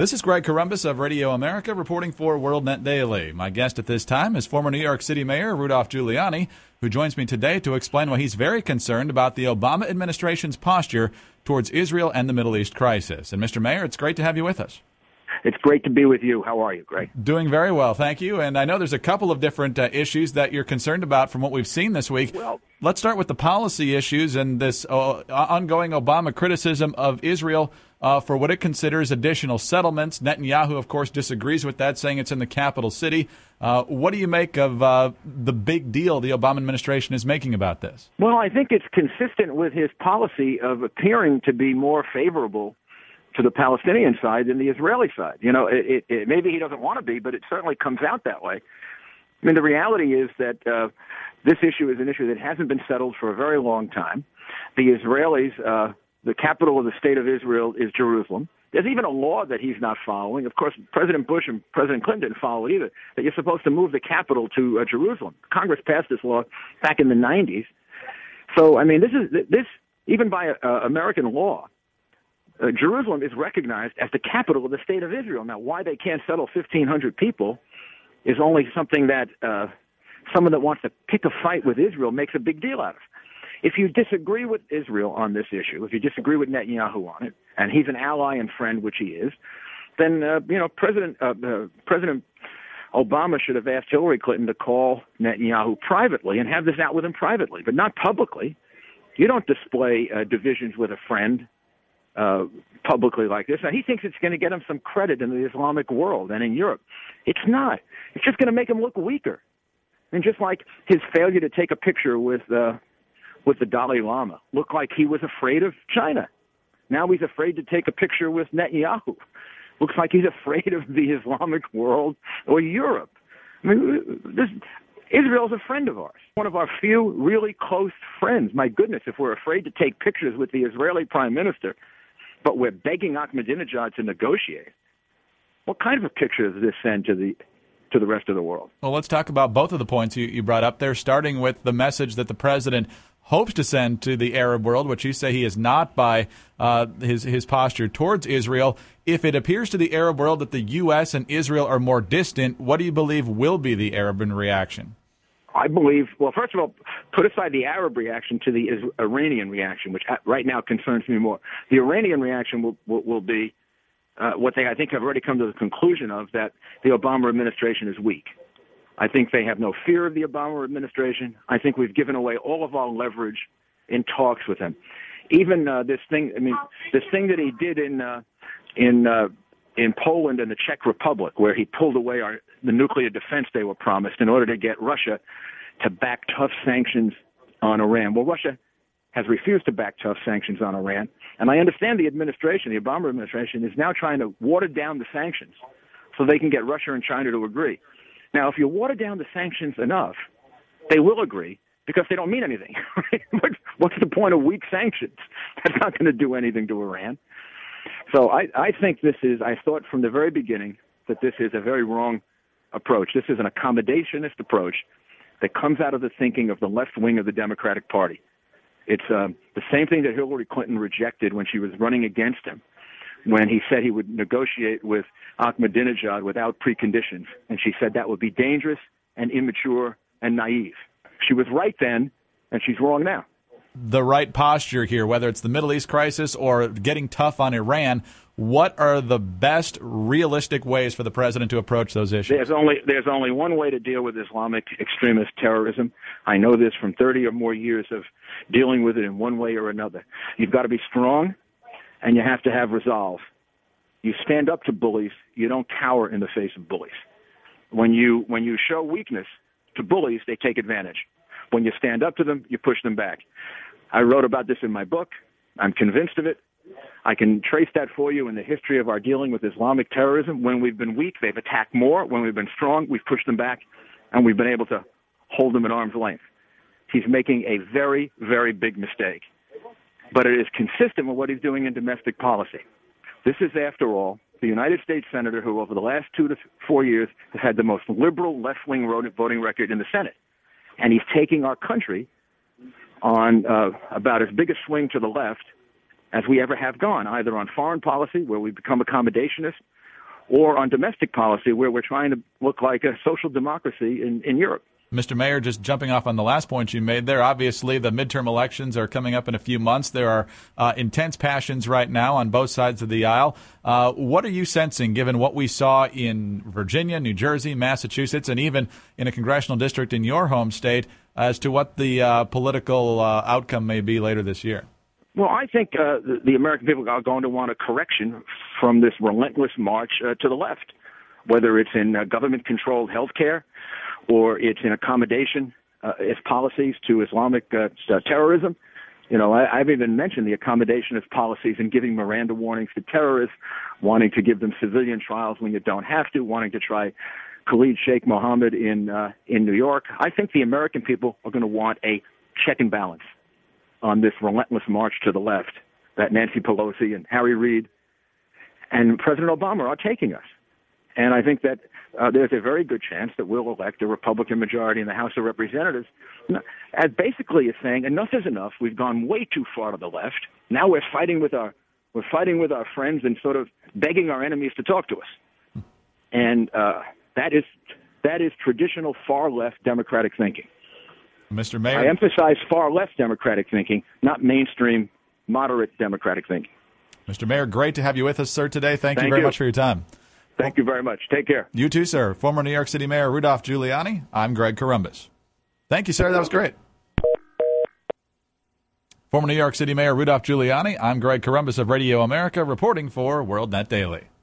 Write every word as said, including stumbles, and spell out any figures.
This is Greg Corombos of Radio America reporting for WorldNet Daily. My guest at this time is former New York City Mayor Rudolph Giuliani, who joins me today to explain why he's very concerned about the Obama administration's posture towards Israel and the Middle East crisis. And Mister Mayor, it's great to have you with us. It's great to be with you. How are you, Greg? Doing very well, thank you. And I know there's a couple of different uh, issues that you're concerned about from what we've seen this week. Well, let's start with the policy issues and this uh, ongoing Obama criticism of Israel uh, for what it considers additional settlements. Netanyahu, of course, disagrees with that, saying it's in the capital city. Uh, what do you make of uh, the big deal the Obama administration is making about this? Well, I think it's consistent with his policy of appearing to be more favorable to the Palestinian side than the Israeli side. You know, it, it, it, maybe he doesn't want to be, but it certainly comes out that way. I mean, the reality is that uh, this issue is an issue that hasn't been settled for a very long time. The Israelis, uh, the capital of the state of Israel is Jerusalem. There's even a law that he's not following. Of course, President Bush and President Clinton didn't follow it either, that you're supposed to move the capital to uh, Jerusalem. Congress passed this law back in the nineties. So, I mean, this is this even by uh, American law, Uh, Jerusalem is recognized as the capital of the state of Israel. Now, why they can't settle fifteen hundred people is only something that uh, someone that wants to pick a fight with Israel makes a big deal out of. If you disagree with Israel on this issue, if you disagree with Netanyahu on it, and he's an ally and friend, which he is, then uh, you know President uh, uh, President Obama should have asked Hillary Clinton to call Netanyahu privately and have this out with him privately, but not publicly. You don't display uh, divisions with a friend Uh, publicly like this. Now, he thinks it's going to get him some credit in the Islamic world and in Europe. It's not. It's just going to make him look weaker. And just like his failure to take a picture with uh, with the Dalai Lama looked like he was afraid of China. Now he's afraid to take a picture with Netanyahu. Looks like he's afraid of the Islamic world or Europe. I mean, this, Israel's a friend of ours, one of our few really close friends. My goodness, if we're afraid to take pictures with the Israeli prime minister, but we're begging Ahmadinejad to negotiate, what kind of a picture does this send to the to the rest of the world? Well, let's talk about both of the points you, you brought up there, starting with the message that the president hopes to send to the Arab world, which you say he is not by uh, his, his posture towards Israel. If it appears to the Arab world that the U S and Israel are more distant, what do you believe will be the Arab reaction? I believe, well, first of all, put aside the Arab reaction to the Iranian reaction, which right now concerns me more. The Iranian reaction will, will, will be uh, what they, I think, have already come to the conclusion of, that the Obama administration is weak. I think they have no fear of the Obama administration. I think we've given away all of our leverage in talks with them. Even uh, this thing, I mean, this thing that he did in uh, in uh, in Poland and the Czech Republic, where he pulled away our, the nuclear defense they were promised in order to get Russia to back tough sanctions on Iran. Well, Russia has refused to back tough sanctions on Iran, and I understand the administration, the Obama administration, is now trying to water down the sanctions so they can get Russia and China to agree. Now, if you water down the sanctions enough, they will agree, because they don't mean anything. What's the point of weak sanctions? That's not going to do anything to Iran. So I, I think this is, I thought from the very beginning that this is a very wrong approach. This is an accommodationist approach that comes out of the thinking of the left wing of the Democratic Party. It's uh, the same thing that Hillary Clinton rejected when she was running against him, when he said he would negotiate with Ahmadinejad without preconditions. And she said that would be dangerous and immature and naive. She was right then, and she's wrong now. The right posture here, whether it's the Middle East crisis or getting tough on Iran, what are the best realistic ways for the president to approach those issues? There's only there's only one way to deal with Islamic extremist terrorism. I know this from thirty or more years of dealing with it in one way or another. You've got to be strong, and you have to have resolve. You stand up to bullies. You don't cower in the face of bullies. When you when you show weakness to bullies, they take advantage. When you stand up to them, you push them back. I wrote about this in my book. I'm convinced of it. I can trace that for you in the history of our dealing with Islamic terrorism. When we've been weak, they've attacked more. When we've been strong, we've pushed them back, and we've been able to hold them at arm's length. He's making a very, very big mistake. But it is consistent with what he's doing in domestic policy. This is, after all, the United States senator who, over the last two to four years, has had the most liberal left-wing voting record in the Senate. And he's taking our country on uh, about as big a swing to the left as we ever have gone, either on foreign policy, where we become accommodationist, or on domestic policy where we're trying to look like a social democracy in, in Europe. Mister Mayor, just jumping off on the last point you made there, obviously the midterm elections are coming up in a few months. There are uh, intense passions right now on both sides of the aisle. Uh, what are you sensing, given what we saw in Virginia, New Jersey, Massachusetts, and even in a congressional district in your home state, as to what the uh, political uh, outcome may be later this year? Well, I think uh, the, the American people are going to want a correction from this relentless march uh, to the left, whether it's in uh, government-controlled health care, or it's in accommodation uh, as policies to Islamic uh, terrorism. You know, I, I've even mentioned the accommodation of policies and giving Miranda warnings to terrorists, wanting to give them civilian trials when you don't have to, wanting to try Khalid Sheikh Mohammed in uh, in New York. I think the American people are going to want a check and balance on this relentless march to the left that Nancy Pelosi and Harry Reid and President Obama are taking us. And I think that uh, there's a very good chance that we'll elect a Republican majority in the House of Representatives, as basically is saying enough is enough. We've gone way too far to the left. Now we're fighting with our we're fighting with our friends and sort of begging our enemies to talk to us. And uh, that is that is traditional far left Democratic thinking. Mister Mayor, I emphasize far left Democratic thinking, not mainstream moderate Democratic thinking. Mister Mayor, great to have you with us, sir, today. Thank, Thank you very you. much for your time. Thank you very much. Take care. You too, sir. Former New York City Mayor Rudolph Giuliani. I'm Greg Corombos. Thank you, sir. That was great. Former New York City Mayor Rudolph Giuliani. I'm Greg Corombos of Radio America, reporting for WorldNet Daily.